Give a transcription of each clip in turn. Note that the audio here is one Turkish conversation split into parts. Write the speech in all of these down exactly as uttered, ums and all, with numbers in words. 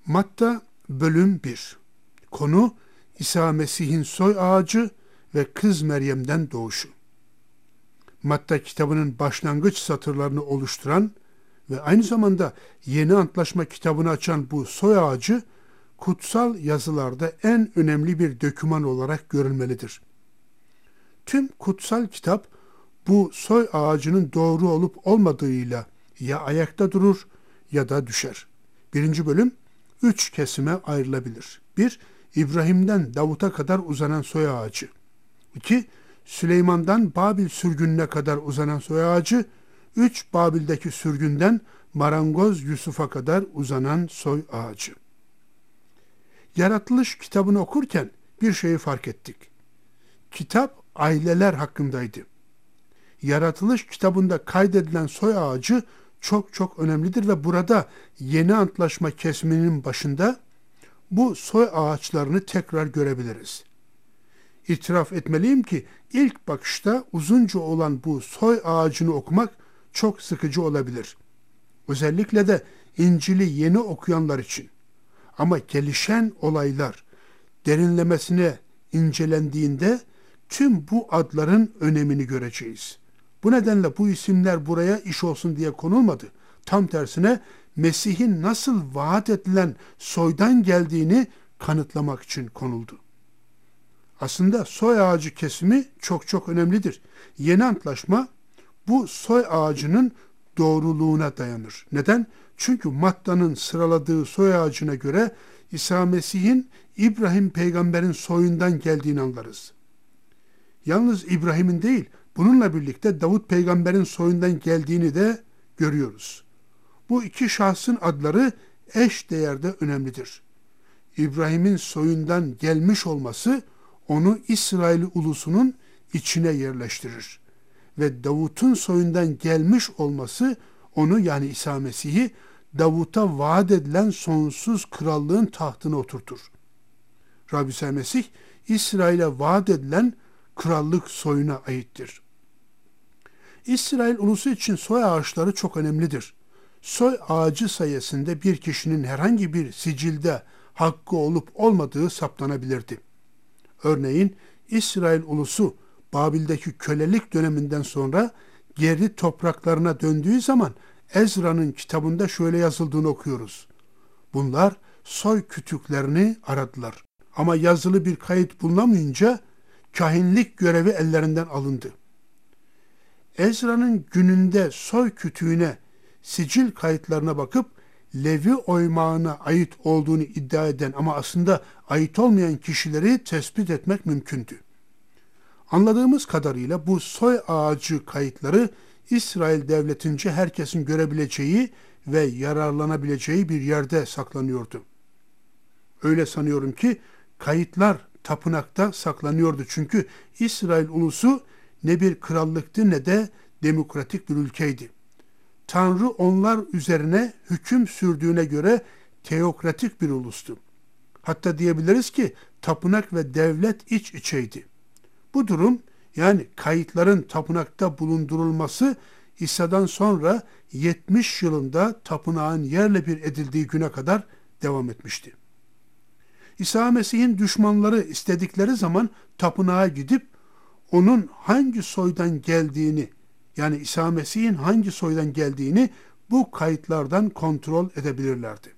Matta bölüm bir. Konu İsa Mesih'in soy ağacı ve kız Meryem'den doğuşu. Matta kitabının başlangıç satırlarını oluşturan ve aynı zamanda Yeni Antlaşma kitabını açan bu soy ağacı kutsal yazılarda en önemli bir doküman olarak görülmelidir. Tüm kutsal kitap bu soy ağacının doğru olup olmadığıyla ya ayakta durur ya da düşer. Birinci bölüm üç kesime ayrılabilir. bir. İbrahim'den Davut'a kadar uzanan soy ağacı. iki. Süleyman'dan Babil sürgününe kadar uzanan soy ağacı. üç. Babil'deki sürgünden marangoz Yusuf'a kadar uzanan soy ağacı. Yaratılış kitabını okurken bir şeyi fark ettik. Kitap aileler hakkındaydı. Yaratılış kitabında kaydedilen soy ağacı çok çok önemlidir ve burada Yeni Antlaşma kesiminin başında bu soy ağaçlarını tekrar görebiliriz. İtiraf etmeliyim ki ilk bakışta uzunca olan bu soy ağacını okumak çok sıkıcı olabilir. Özellikle de İncil'i yeni okuyanlar için. Ama gelişen olaylar derinlemesine incelendiğinde tüm bu adların önemini göreceğiz. Bu nedenle bu isimler buraya iş olsun diye konulmadı. Tam tersine Mesih'in nasıl vaat edilen soydan geldiğini kanıtlamak için konuldu. Aslında soy ağacı kesimi çok çok önemlidir. Yeni Antlaşma bu soy ağacının doğruluğuna dayanır. Neden? Çünkü Matta'nın sıraladığı soy ağacına göre İsa Mesih'in İbrahim peygamberin soyundan geldiğini anlarız. Yalnız İbrahim'in değil, bununla birlikte Davut peygamberin soyundan geldiğini de görüyoruz. Bu iki şahsın adları eş değerde önemlidir. İbrahim'in soyundan gelmiş olması onu İsrail ulusunun içine yerleştirir. Ve Davut'un soyundan gelmiş olması onu yani İsa Mesih'i Davut'a vaat edilen sonsuz krallığın tahtına oturtur. Rabbi İsa Mesih İsrail'e vaat edilen krallık soyuna aittir. İsrail ulusu için soy ağaçları çok önemlidir. Soy ağacı sayesinde bir kişinin herhangi bir sicilde hakkı olup olmadığı saptanabilirdi. Örneğin İsrail ulusu Babil'deki kölelik döneminden sonra geri topraklarına döndüğü zaman Ezra'nın kitabında şöyle yazıldığını okuyoruz. Bunlar soy kütüklerini aradılar. Ama yazılı bir kayıt bulunamayınca kahinlik görevi ellerinden alındı. Ezra'nın gününde soy kütüğüne, sicil kayıtlarına bakıp Levi oymağına ait olduğunu iddia eden ama aslında ait olmayan kişileri tespit etmek mümkündü. Anladığımız kadarıyla bu soy ağacı kayıtları İsrail devletince herkesin görebileceği ve yararlanabileceği bir yerde saklanıyordu. Öyle sanıyorum ki kayıtlar tapınakta saklanıyordu çünkü İsrail ulusu ne bir krallıktı ne de demokratik bir ülkeydi. Tanrı onlar üzerine hüküm sürdüğüne göre teokratik bir ulustu. Hatta diyebiliriz ki tapınak ve devlet iç içeydi. Bu durum yani kayıtların tapınakta bulundurulması İsa'dan sonra yetmiş yılında tapınağın yerle bir edildiği güne kadar devam etmişti. İsa Mesih'in düşmanları istedikleri zaman tapınağa gidip onun hangi soydan geldiğini yani İsa Mesih'in hangi soydan geldiğini bu kayıtlardan kontrol edebilirlerdi.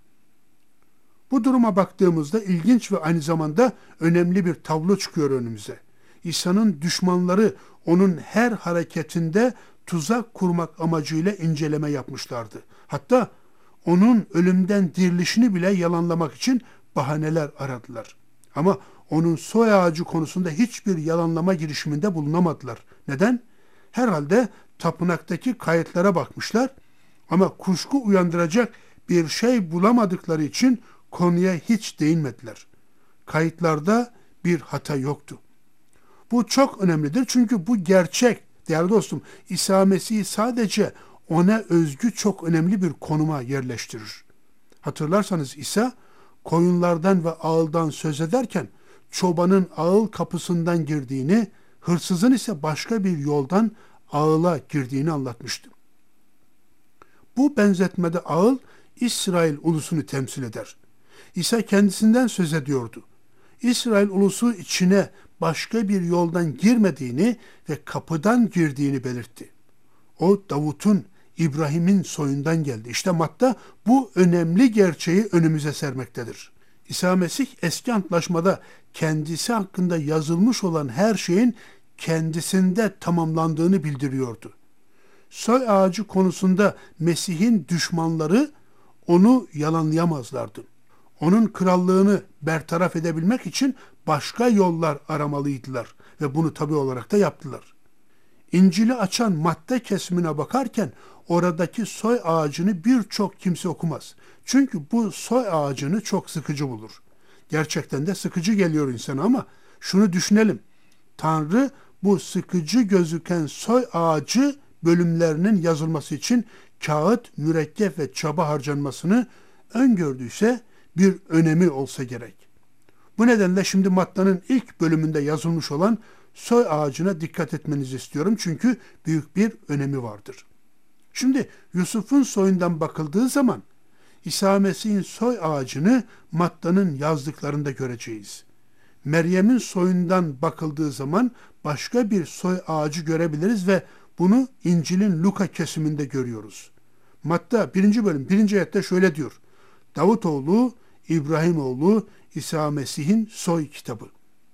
Bu duruma baktığımızda ilginç ve aynı zamanda önemli bir tablo çıkıyor önümüze. İsa'nın düşmanları onun her hareketinde tuzak kurmak amacıyla inceleme yapmışlardı. Hatta onun ölümden dirilişini bile yalanlamak için bahaneler aradılar. Ama onun soy ağacı konusunda hiçbir yalanlama girişiminde bulunamadılar. Neden? Herhalde tapınaktaki kayıtlara bakmışlar ama kuşku uyandıracak bir şey bulamadıkları için konuya hiç değinmediler. Kayıtlarda bir hata yoktu. Bu çok önemlidir çünkü bu gerçek, değerli dostum, İsa Mesih'i sadece ona özgü çok önemli bir konuma yerleştirir. Hatırlarsanız İsa, koyunlardan ve ağıldan söz ederken, çobanın ağıl kapısından girdiğini, hırsızın ise başka bir yoldan ağıla girdiğini anlatmıştı. Bu benzetmede ağıl, İsrail ulusunu temsil eder. İsa kendisinden söz ediyordu. İsrail ulusu içine başka bir yoldan girmediğini ve kapıdan girdiğini belirtti. O Davut'un, İbrahim'in soyundan geldi. İşte Matta bu önemli gerçeği önümüze sermektedir. İsa Mesih eski antlaşmada kendisi hakkında yazılmış olan her şeyin kendisinde tamamlandığını bildiriyordu. Soy ağacı konusunda Mesih'in düşmanları onu yalanlayamazlardı. Onun krallığını bertaraf edebilmek için başka yollar aramalıydılar ve bunu tabii olarak da yaptılar. İncil'i açan madde kesimine bakarken oradaki soy ağacını birçok kimse okumaz. Çünkü bu soy ağacını çok sıkıcı bulur. Gerçekten de sıkıcı geliyor insana ama şunu düşünelim. Tanrı bu sıkıcı gözüken soy ağacı bölümlerinin yazılması için kağıt, mürekkep ve çaba harcanmasını öngördüyse bir önemi olsa gerek. Bu nedenle şimdi Matta'nın ilk bölümünde yazılmış olan soy ağacına dikkat etmenizi istiyorum çünkü büyük bir önemi vardır. Şimdi Yusuf'un soyundan bakıldığı zaman İsa Mesih'in soy ağacını Matta'nın yazdıklarında göreceğiz. Meryem'in soyundan bakıldığı zaman başka bir soy ağacı görebiliriz ve bunu İncil'in Luka kesiminde görüyoruz. Matta birinci bölüm birinci ayette şöyle diyor. Davutoğlu, İbrahimoğlu, İsa Mesih'in soy kitabı.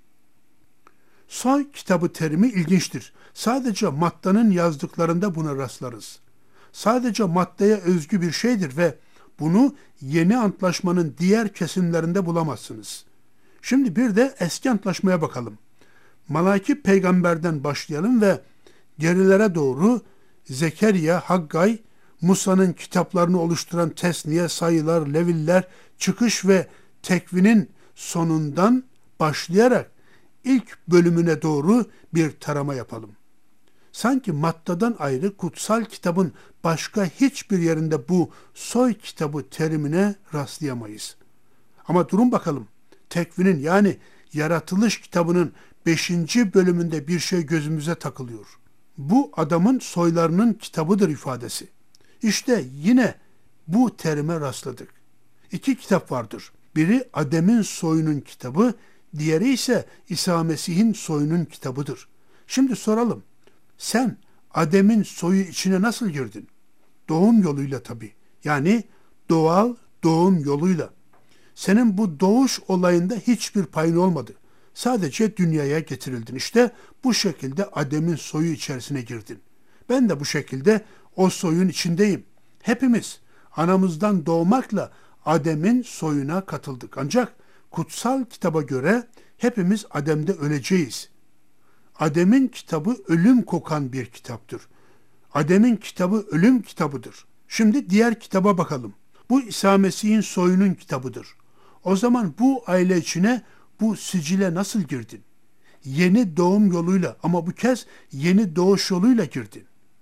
Soy kitabı terimi ilginçtir. Sadece Matta'nın yazdıklarında buna rastlarız. Sadece Matta'ya özgü bir şeydir ve bunu Yeni Antlaşmanın diğer kesimlerinde bulamazsınız. Şimdi bir de Eski Antlaşmaya bakalım. Malaki peygamberden başlayalım ve gerilere doğru Zekeriya, Haggay, Musa'nın kitaplarını oluşturan Tesniye, Sayılar, Leviller, Çıkış ve Tekvin'in sonundan başlayarak ilk bölümüne doğru bir tarama yapalım. Sanki Matta'dan ayrı kutsal kitabın başka hiçbir yerinde bu soy kitabı terimine rastlayamayız. Ama durun bakalım. Tekvin'in yani yaratılış kitabının beşinci bölümünde bir şey gözümüze takılıyor. Bu adamın soylarının kitabıdır ifadesi. İşte yine bu terime rastladık. İki kitap vardır. Biri Adem'in soyunun kitabı, diğeri ise İsa Mesih'in soyunun kitabıdır. Şimdi soralım. Sen Adem'in soyu içine nasıl girdin? Doğum yoluyla tabii. Yani doğal doğum yoluyla. Senin bu doğuş olayında hiçbir payın olmadı. Sadece dünyaya getirildin. İşte bu şekilde Adem'in soyu içerisine girdin. Ben de bu şekilde o soyun içindeyim. Hepimiz anamızdan doğmakla Adem'in soyuna katıldık. Ancak kutsal kitaba göre hepimiz Adem'de öleceğiz. Adem'in kitabı ölüm kokan bir kitaptır. Adem'in kitabı ölüm kitabıdır. Şimdi diğer kitaba bakalım. Bu İsa Mesih'in soyunun kitabıdır. O zaman bu aile içine, bu sicile nasıl girdin? Yeni doğum yoluyla ama bu kez yeni doğuş yoluyla girdin.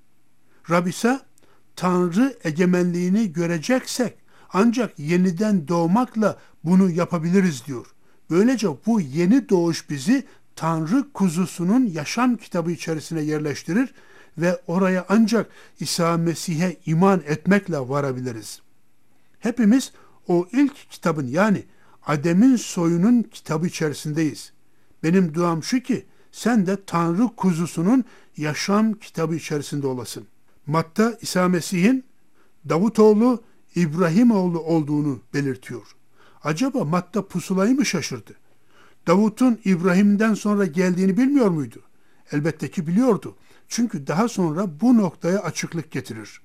Rab İsa, Tanrı egemenliğini göreceksek ancak yeniden doğmakla bunu yapabiliriz diyor. Böylece bu yeni doğuş bizi Tanrı kuzusunun yaşam kitabı içerisine yerleştirir ve oraya ancak İsa Mesih'e iman etmekle varabiliriz. Hepimiz o ilk kitabın yani Adem'in soyunun kitabı içerisindeyiz. Benim duam şu ki sen de Tanrı kuzusunun yaşam kitabı içerisinde olasın. Matta İsa Mesih'in Davutoğlu, İbrahimoğlu olduğunu belirtiyor. Acaba Matta pusulayı mı şaşırdı? Davut'un İbrahim'den sonra geldiğini bilmiyor muydu? Elbette ki biliyordu. Çünkü daha sonra bu noktaya açıklık getirir.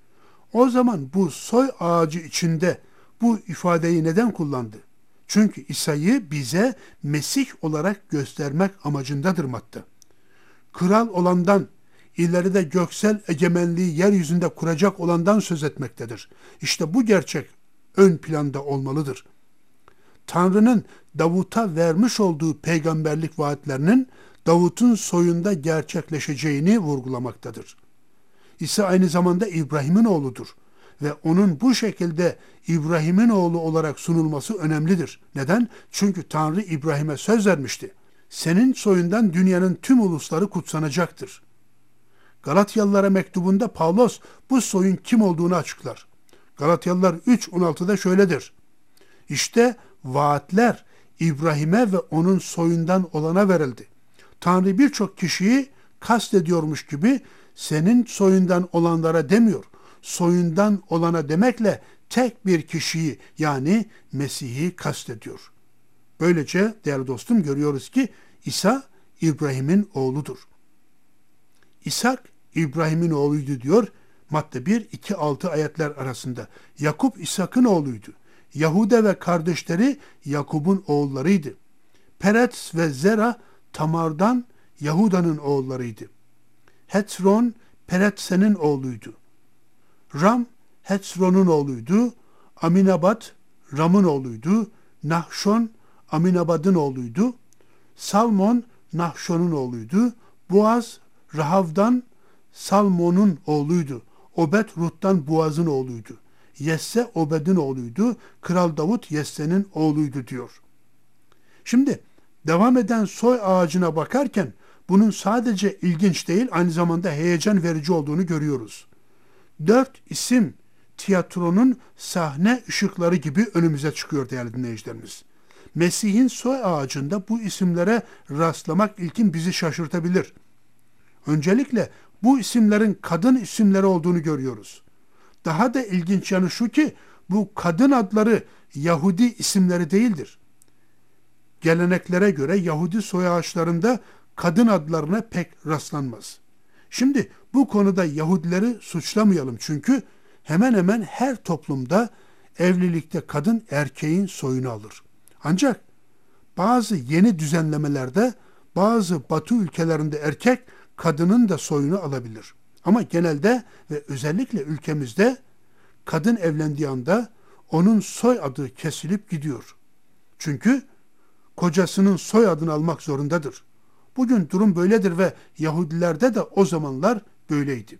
O zaman bu soy ağacı içinde bu ifadeyi neden kullandı? Çünkü İsa'yı bize Mesih olarak göstermek amacındadır Matta. Kral olandan, ileride göksel egemenliği yeryüzünde kuracak olandan söz etmektedir. İşte bu gerçek ön planda olmalıdır. Tanrı'nın Davut'a vermiş olduğu peygamberlik vaatlerinin Davut'un soyunda gerçekleşeceğini vurgulamaktadır. İsa aynı zamanda İbrahim'in oğludur ve onun bu şekilde İbrahim'in oğlu olarak sunulması önemlidir. Neden? Çünkü Tanrı İbrahim'e söz vermişti. Senin soyundan dünyanın tüm ulusları kutsanacaktır. Galatyalılara mektubunda Pavlos bu soyun kim olduğunu açıklar. Galatyalılar üç on altıda şöyledir. İşte vaatler İbrahim'e ve onun soyundan olana verildi. Tanrı birçok kişiyi kastediyormuş gibi senin soyundan olanlara demiyor. Soyundan olana demekle tek bir kişiyi yani Mesih'i kastediyor. Böylece değerli dostum görüyoruz ki İsa İbrahim'in oğludur. İshak İbrahim'in oğluydu diyor Matta bir iki altı ayetler arasında. Yakup İshak'ın oğluydu. Yahuda ve kardeşleri Yakup'un oğullarıydı. Peretz ve Zera Tamar'dan Yahuda'nın oğullarıydı. Hetsron Peretse'nin oğluydu. Ram Hetsron'un oğluydu. Aminabat Ram'ın oğluydu. Nahşon Aminabad'ın oğluydu. Salmon Nahşon'un oğluydu. Boaz Rahav'dan Salmon'un oğluydu. Obed Rut'tan Boaz'ın oğluydu. Yesse Obed'in oğluydu. Kral Davut Yesse'nin oğluydu diyor. Şimdi devam eden soy ağacına bakarken bunun sadece ilginç değil aynı zamanda heyecan verici olduğunu görüyoruz. Dört isim tiyatronun sahne ışıkları gibi önümüze çıkıyor değerli dinleyicilerimiz. Mesih'in soy ağacında bu isimlere rastlamak ilkin bizi şaşırtabilir. Öncelikle bu isimlerin kadın isimleri olduğunu görüyoruz. Daha da ilginç yanı şu ki bu kadın adları Yahudi isimleri değildir. Geleneklere göre Yahudi soy ağaçlarında kadın adlarına pek rastlanmaz. Şimdi bu konuda Yahudileri suçlamayalım çünkü hemen hemen her toplumda evlilikte kadın erkeğin soyunu alır. Ancak bazı yeni düzenlemelerde bazı Batı ülkelerinde erkek kadının da soyunu alabilir. Ama genelde ve özellikle ülkemizde kadın evlendiği anda onun soy adı kesilip gidiyor. Çünkü kocasının soy adını almak zorundadır. Bugün durum böyledir ve Yahudilerde de o zamanlar böyleydi.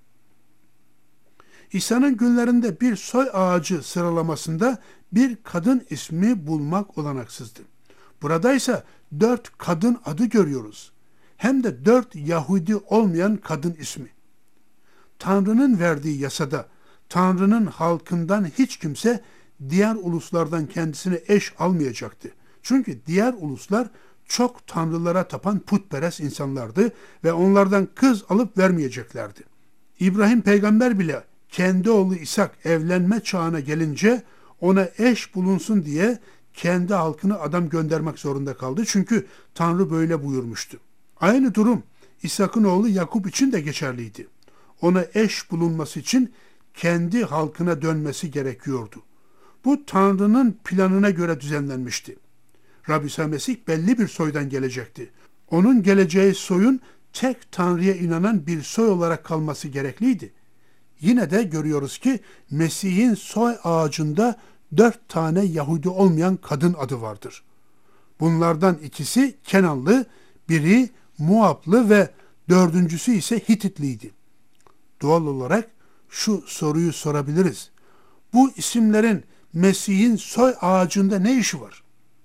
İsa'nın günlerinde bir soy ağacı sıralamasında bir kadın ismi bulmak olanaksızdı. Burada ise dört kadın adı görüyoruz. Hem de dört Yahudi olmayan kadın ismi. Tanrı'nın verdiği yasada Tanrı'nın halkından hiç kimse diğer uluslardan kendisine eş almayacaktı. Çünkü diğer uluslar çok tanrılara tapan putperest insanlardı ve onlardan kız alıp vermeyeceklerdi. İbrahim peygamber bile kendi oğlu İshak evlenme çağına gelince ona eş bulunsun diye kendi halkına adam göndermek zorunda kaldı. Çünkü Tanrı böyle buyurmuştu. Aynı durum İshak'ın oğlu Yakup için de geçerliydi. Ona eş bulunması için kendi halkına dönmesi gerekiyordu. Bu Tanrı'nın planına göre düzenlenmişti. Rabbi İsa Mesih belli bir soydan gelecekti. Onun geleceği soyun tek Tanrı'ya inanan bir soy olarak kalması gerekliydi. Yine de görüyoruz ki Mesih'in soy ağacında dört tane Yahudi olmayan kadın adı vardır. Bunlardan ikisi Kenanlı, biri Muaplı ve dördüncüsü ise Hititliydi. Doğal olarak şu soruyu sorabiliriz. Bu isimlerin Mesih'in soy ağacında ne işi var?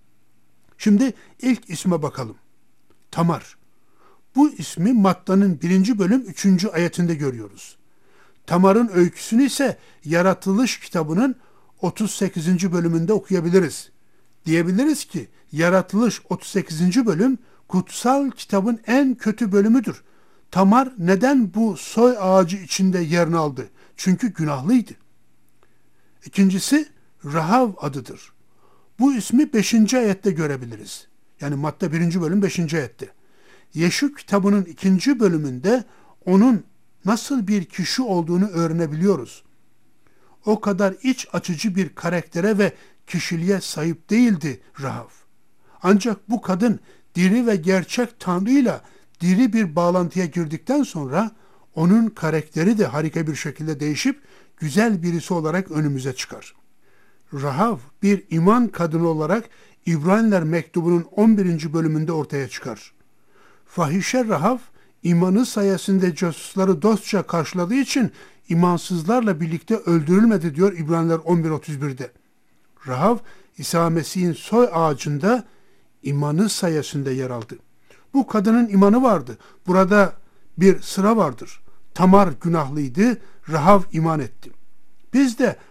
Şimdi ilk isme bakalım. Tamar. Bu ismi Matta'nın birinci bölüm üçüncü ayetinde görüyoruz. Tamar'ın öyküsünü ise Yaratılış kitabının otuz sekizinci bölümünde okuyabiliriz. Diyebiliriz ki Yaratılış otuz sekizinci bölüm kutsal kitabın en kötü bölümüdür. Tamar neden bu soy ağacı içinde yerini aldı? Çünkü günahlıydı. İkincisi Rahav adıdır. Bu ismi beşinci ayette görebiliriz. Yani Matta birinci bölüm beşinci ayette. Yeşu kitabının ikinci bölümünde onun nasıl bir kişi olduğunu öğrenebiliyoruz. O kadar iç açıcı bir karaktere ve kişiliğe sahip değildi Rahav. Ancak bu kadın diri ve gerçek Tanrı'yla diri bir bağlantıya girdikten sonra onun karakteri de harika bir şekilde değişip güzel birisi olarak önümüze çıkar. Rahav bir iman kadını olarak İbraniler mektubunun on birinci bölümünde ortaya çıkar. Fahişe Rahav imanı sayesinde casusları dostça karşıladığı için imansızlarla birlikte öldürülmedi diyor İbraniler on bir otuz birde. Rahav İsa Mesih'in soy ağacında imanı sayesinde yer aldı. Bu kadının imanı vardı. Burada bir sıra vardır. Tamar günahlıydı, Rahav iman etti. Biz de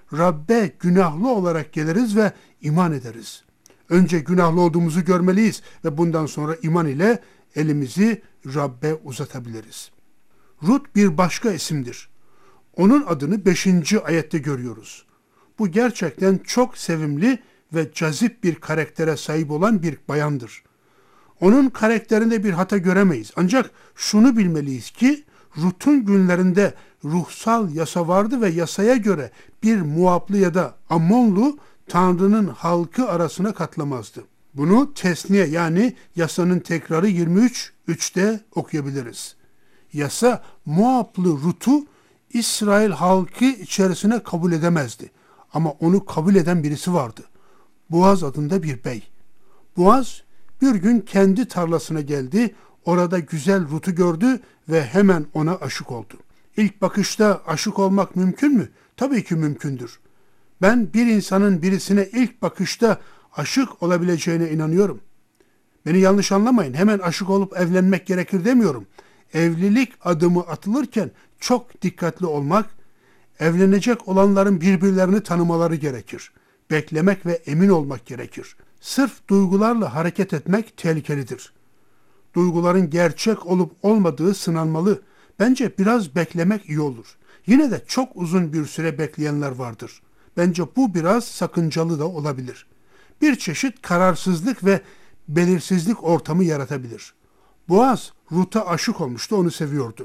Rabbe günahlı olarak geliriz ve iman ederiz. Önce günahlı olduğumuzu görmeliyiz ve bundan sonra iman ile elimizi Rabbe uzatabiliriz. Rut bir başka isimdir. Onun adını beşinci ayette görüyoruz. Bu gerçekten çok sevimli ve cazip bir karaktere sahip olan bir bayandır. Onun karakterinde bir hata göremeyiz. Ancak şunu bilmeliyiz ki Rut'un günlerinde ruhsal yasa vardı ve yasaya göre bir Moablı ya da Ammonlu Tanrı'nın halkı arasına katlamazdı. Bunu Tesniye yani yasanın tekrarı yirmi üç üçte okuyabiliriz. Yasa Moablı Rut'u İsrail halkı içerisine kabul edemezdi. Ama onu kabul eden birisi vardı. Boaz adında bir bey. Boaz bir gün kendi tarlasına geldi, orada güzel Rut'u gördü ve hemen ona aşık oldu. İlk bakışta aşık olmak mümkün mü? Tabii ki mümkündür. Ben bir insanın birisine ilk bakışta aşık olabileceğine inanıyorum. Beni yanlış anlamayın, hemen aşık olup evlenmek gerekir demiyorum. Evlilik adımı atılırken çok dikkatli olmak, evlenecek olanların birbirlerini tanımaları gerekir. Beklemek ve emin olmak gerekir. Sırf duygularla hareket etmek tehlikelidir. Duyguların gerçek olup olmadığı sınanmalı. Bence biraz beklemek iyi olur. Yine de çok uzun bir süre bekleyenler vardır. Bence bu biraz sakıncalı da olabilir. Bir çeşit kararsızlık ve belirsizlik ortamı yaratabilir. Boaz Rut'a aşık olmuştu, onu seviyordu.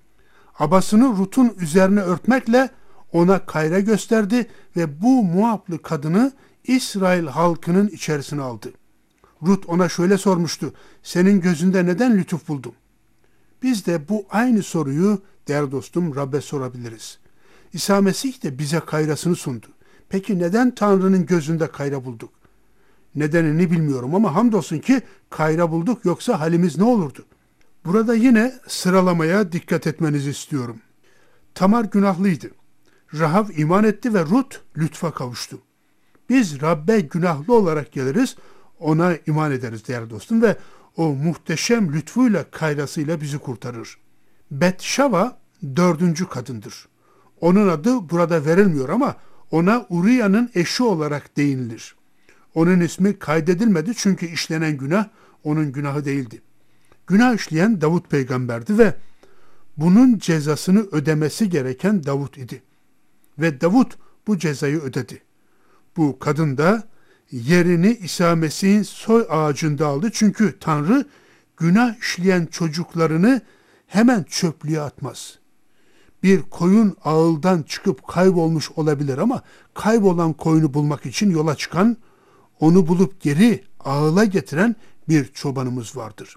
Abasını Rut'un üzerine örtmekle ona kayra gösterdi ve bu Moablı kadını İsrail halkının içerisine aldı. Rut ona şöyle sormuştu: senin gözünde neden lütuf buldum? Biz de bu aynı soruyu değerli dostum Rab'be sorabiliriz. İsa Mesih de bize kayrasını sundu. Peki neden Tanrı'nın gözünde kayra bulduk? Nedenini bilmiyorum ama hamdolsun ki kayra bulduk, yoksa halimiz ne olurdu? Burada yine sıralamaya dikkat etmenizi istiyorum. Tamar günahlıydı. Rahav iman etti ve Rut lütfa kavuştu. Biz Rab'be günahlı olarak geliriz, ona iman ederiz değerli dostum ve o muhteşem lütfuyla, kayrasıyla bizi kurtarır. Betşava dördüncü kadındır. Onun adı burada verilmiyor ama ona Uriya'nın eşi olarak değinilir. Onun ismi kaydedilmedi çünkü işlenen günah onun günahı değildi. Günah işleyen Davut peygamberdi ve bunun cezasını ödemesi gereken Davut idi. Ve Davut bu cezayı ödedi. Bu kadın da yerini İsa Mesih'in soy ağacında aldı. Çünkü Tanrı günah işleyen çocuklarını hemen çöplüğe atmaz. Bir koyun ağıldan çıkıp kaybolmuş olabilir ama kaybolan koyunu bulmak için yola çıkan, onu bulup geri ağıla getiren bir çobanımız vardır.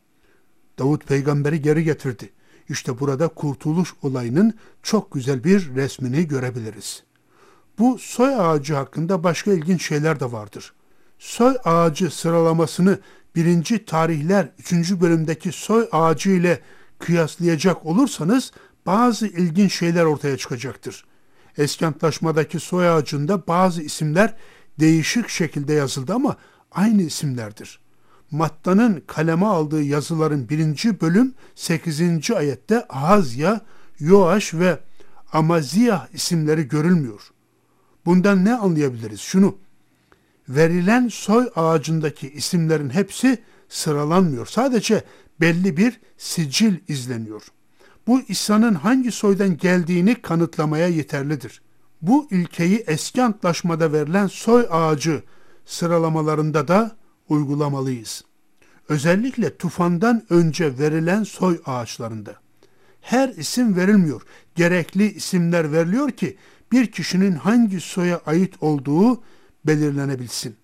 Davut peygamberi geri getirdi. İşte burada kurtuluş olayının çok güzel bir resmini görebiliriz. Bu soy ağacı hakkında başka ilginç şeyler de vardır. Soy ağacı sıralamasını birinci Tarihler üçüncü bölümdeki soy ağacı ile kıyaslayacak olursanız bazı ilginç şeyler ortaya çıkacaktır. Eski Antlaşma'daki soy ağacında bazı isimler değişik şekilde yazıldı ama aynı isimlerdir. Matta'nın kaleme aldığı yazıların birinci bölüm sekizinci ayette Ahazya, Yoaş ve Amaziyah isimleri görülmüyor. Bundan ne anlayabiliriz? Şunu, verilen soy ağacındaki isimlerin hepsi sıralanmıyor. Sadece belli bir sicil izleniyor. Bu İsa'nın hangi soydan geldiğini kanıtlamaya yeterlidir. Bu ilkeyi eski antlaşmada verilen soy ağacı sıralamalarında da uygulamalıyız. Özellikle tufandan önce verilen soy ağaçlarında. Her isim verilmiyor. Gerekli isimler veriliyor ki bir kişinin hangi soya ait olduğu belirlenebilsin.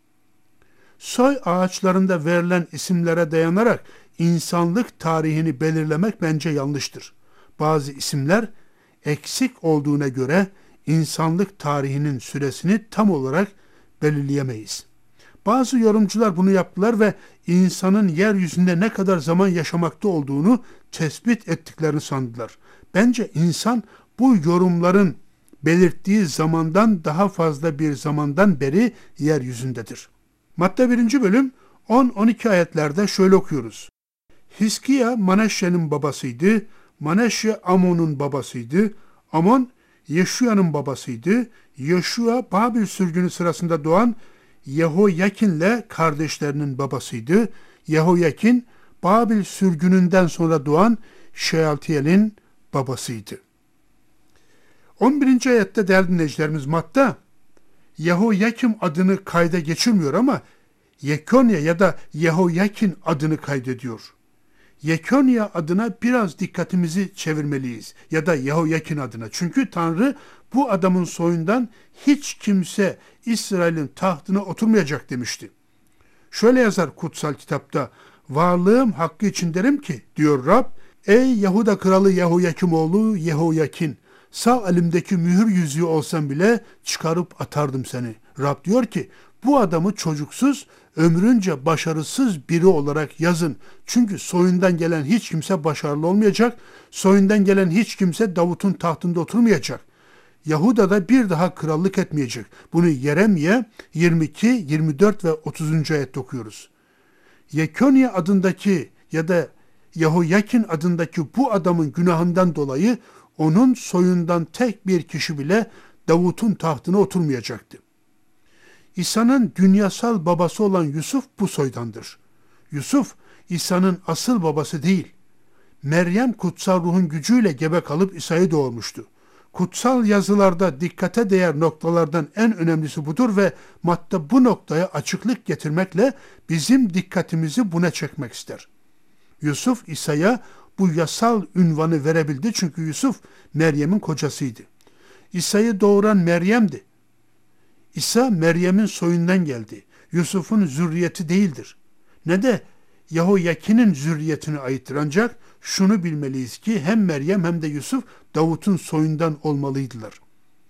Soy ağaçlarında verilen isimlere dayanarak insanlık tarihini belirlemek bence yanlıştır. Bazı isimler eksik olduğuna göre insanlık tarihinin süresini tam olarak belirleyemeyiz. Bazı yorumcular bunu yaptılar ve insanın yeryüzünde ne kadar zaman yaşamakta olduğunu tespit ettiklerini sandılar. Bence insan bu yorumların belirttiği zamandan daha fazla bir zamandan beri yeryüzündedir. Matta birinci bölüm on on iki ayetlerde şöyle okuyoruz. Hiskiya Maneşe'nin babasıydı, Maneşe Amon'un babasıydı, Amon Yeşuya'nın babasıydı, Yoşua Babil sürgünü sırasında doğan Yehoyakin'le kardeşlerinin babasıydı. Yehoyakin Babil sürgününden sonra doğan Şealtiyel'in babasıydı. on birinci ayette değerli dinleyicilerimiz Matta Yehoyakim adını kayda geçirmiyor ama Yekonya ya da Yehoyakin adını kaydediyor. Yekonya adına biraz dikkatimizi çevirmeliyiz ya da Yehoyakin adına. Çünkü Tanrı bu adamın soyundan hiç kimse İsrail'in tahtına oturmayacak demişti. Şöyle yazar kutsal kitapta, varlığım hakkı için derim ki diyor Rab, ey Yahuda kralı Yehoyakim oğlu Yehoyakin, sağ elimdeki mühür yüzüğü olsam bile çıkarıp atardım seni. Rab diyor ki bu adamı çocuksuz, ömrünce başarısız biri olarak yazın. Çünkü soyundan gelen hiç kimse başarılı olmayacak, soyundan gelen hiç kimse Davut'un tahtında oturmayacak. Yahuda'da bir daha krallık etmeyecek. Bunu Yeremye yirmi iki, yirmi dört ve otuzuncu ayette okuyoruz. Yekonya adındaki ya da Yehoyakin adındaki bu adamın günahından dolayı onun soyundan tek bir kişi bile Davut'un tahtına oturmayacaktı. İsa'nın dünyasal babası olan Yusuf bu soydandır. Yusuf, İsa'nın asıl babası değil. Meryem kutsal ruhun gücüyle gebe kalıp İsa'yı doğurmuştu. Kutsal yazılarda dikkate değer noktalardan en önemlisi budur ve Matta bu noktaya açıklık getirmekle bizim dikkatimizi buna çekmek ister. Yusuf İsa'ya bu yasal ünvanı verebildi çünkü Yusuf Meryem'in kocasıydı. İsa'yı doğuran Meryem'di. İsa Meryem'in soyundan geldi. Yusuf'un zürriyeti değildir. Ne de Yehoyakin'in zürriyetine aittir. Ancak şunu bilmeliyiz ki hem Meryem hem de Yusuf Davut'un soyundan olmalıydılar.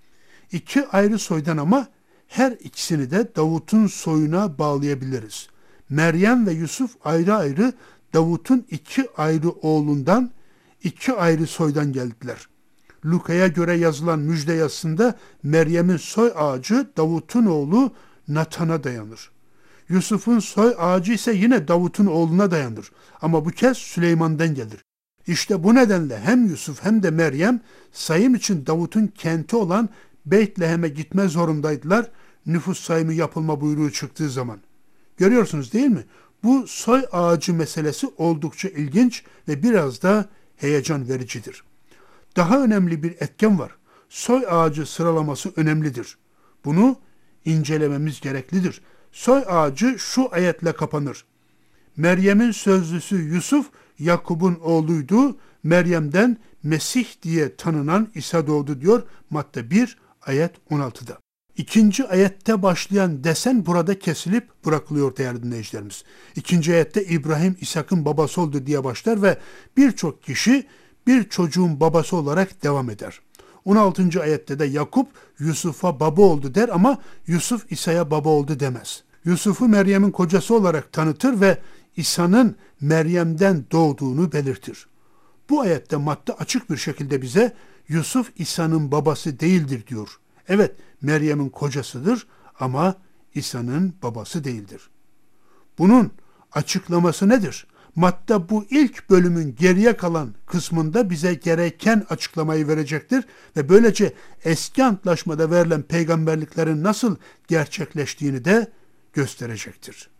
İki ayrı soydan ama her ikisini de Davut'un soyuna bağlayabiliriz. Meryem ve Yusuf ayrı ayrı Davut'un iki ayrı oğlundan, iki ayrı soydan geldiler. Luka'ya göre yazılan müjde yazısında Meryem'in soy ağacı Davut'un oğlu Natan'a dayanır. Yusuf'un soy ağacı ise yine Davut'un oğluna dayanır. Ama bu kez Süleyman'dan gelir. İşte bu nedenle hem Yusuf hem de Meryem sayım için Davut'un kenti olan Beytlehem'e gitme zorundaydılar. Nüfus sayımı yapılma buyruğu çıktığı zaman. Görüyorsunuz değil mi? Bu soy ağacı meselesi oldukça ilginç ve biraz da heyecan vericidir. Daha önemli bir etken var. Soy ağacı sıralaması önemlidir. Bunu incelememiz gereklidir. Soy ağacı şu ayetle kapanır. Meryem'in sözlüsü Yusuf, Yakup'un oğluydu. Meryem'den Mesih diye tanınan İsa doğdu diyor Matta bir ayet on altıda. İkinci ayette başlayan desen burada kesilip bırakılıyor değerli dinleyicilerimiz. İkinci ayette İbrahim İshak'ın babası oldu diye başlar ve birçok kişi bir çocuğun babası olarak devam eder. on altıncı ayette de Yakup Yusuf'a baba oldu der ama Yusuf İsa'ya baba oldu demez. Yusuf'u Meryem'in kocası olarak tanıtır ve İsa'nın Meryem'den doğduğunu belirtir. Bu ayette Matta açık bir şekilde bize Yusuf İsa'nın babası değildir diyor. Evet, Meryem'in kocasıdır ama İsa'nın babası değildir. Bunun açıklaması nedir? Matta bu ilk bölümün geriye kalan kısmında bize gereken açıklamayı verecektir ve böylece eski antlaşmada verilen peygamberliklerin nasıl gerçekleştiğini de gösterecektir.